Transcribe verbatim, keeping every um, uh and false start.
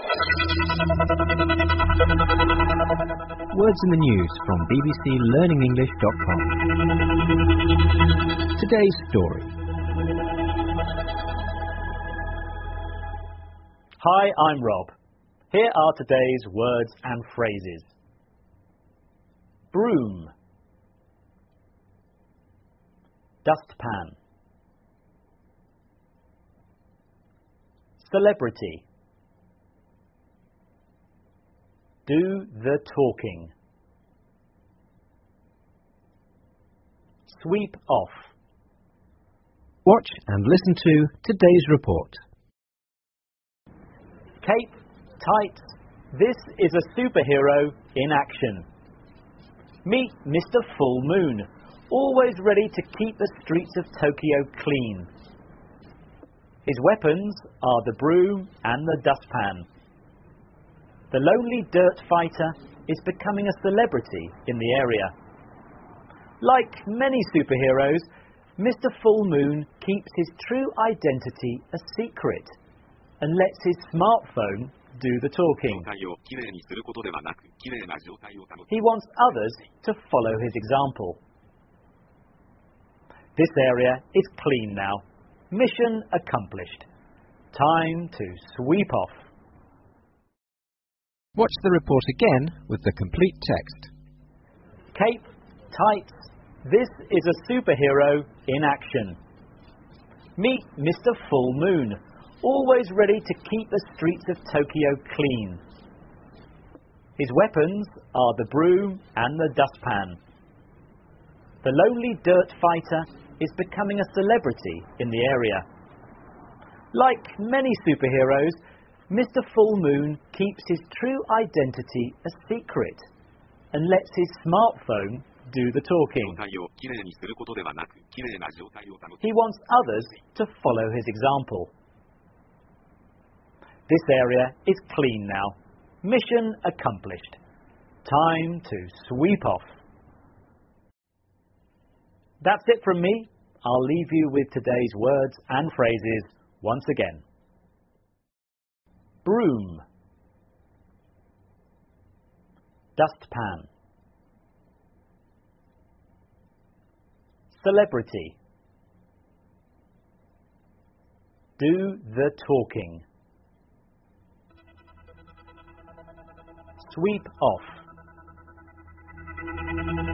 Words in the news from b b c learning english dot com. Today's story. Hi, I'm Rob. Here are today's words and phrases. Broom, dustpan, celebrity, do the talking, sweep off. Watch and listen to today's report. Cape, tights, this is a superhero in action. Meet Mister Full Moon, always ready to keep the streets of Tokyo clean. His weapons are the broom and the dustpan. The lonely dirt fighter is becoming a celebrity in the area. Like many superheroes, Mister Full Moon keeps his true identity a secret and lets his smartphone do the talking. He wants others to follow his example. This area is clean now. Mission accomplished. Time to sweep off. Watch the report again with the complete text. Cape, tights, this is a superhero in action. Meet Mister Full Moon, always ready to keep the streets of Tokyo clean. His weapons are the broom and the dustpan. The lonely dirt fighter is becoming a celebrity in the area. Like many superheroes, Mister Full Moon keeps his true identity a secret and lets his smartphone do the talking. He wants others to follow his example. This area is clean now. Mission accomplished. Time to sweep off. That's it from me. I'll leave you with today's words and phrases once again. Broom, dustpan, celebrity, do the talking, sweep off.